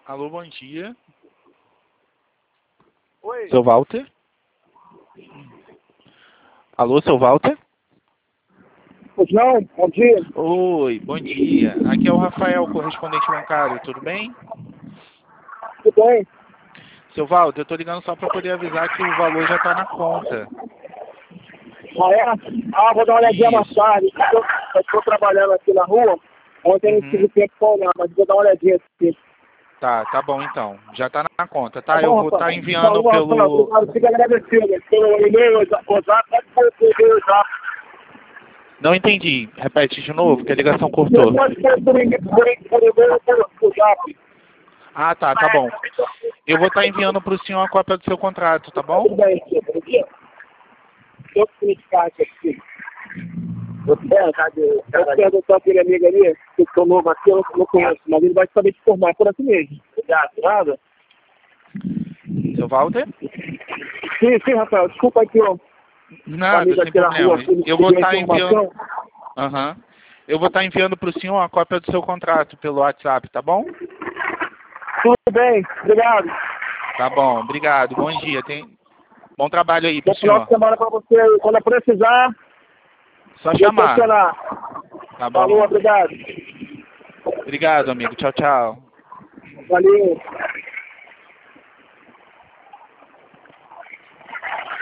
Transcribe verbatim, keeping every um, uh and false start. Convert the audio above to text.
Alô, bom dia. Oi. Seu Walter? Alô, seu Walter? Pois não, bom dia. Oi, bom dia. Aqui é o Rafael, correspondente bancário, tudo bem? Tudo bem? Seu Walter, eu tô ligando só para poder avisar que o valor já tá na conta. Ah, é? Ah, vou dar uma olhadinha mais Isso. tarde. Eu estou trabalhando aqui na rua. Ontem não tive Uhum. tempo para olhar, mas vou dar uma olhadinha aqui. Tá, tá bom então. Já tá na conta, Tá tá? Eu bom, vou estar Rafael? enviando Falou, Rafael. pelo... Obrigado. Fico agradecido. Pelo e-mail, o zap, pode pôr por e-mail, zap. Não entendi. Repete de novo, que a ligação Você cortou. pode pôr por e-mail, por e-mail, por e-mail, por por zap. Ah, tá, tá bom. Eu vou estar enviando para o senhor a cópia do seu contrato, tá bom? Tudo bem, aqui, bom dia. Deixa eu explicar aqui. Eu quero, cadê? Eu quero perguntar aquele amigo ali, que eu novo aqui, eu não, não conheço, mas ele vai saber te formar por assim mesmo. Obrigado. Nada? Seu Walter? Sim, sim, Rafael. Desculpa aqui, ó. Um Nada, amigo sem aqui na rua, problema. aqui, me Eu vou pediu estar enviando... informação. Aham. Eu vou estar enviando para o senhor a cópia do seu contrato pelo WhatsApp, tá bom? Tudo bem, obrigado. Tá bom, obrigado. Bom dia. Tem... Bom trabalho aí pro Bom final senhor. de semana para você aí. Quando eu precisar, Só eu chamar. tensionar. Tá Falou, bom. obrigado. Obrigado, amigo. Tchau, tchau. Valeu.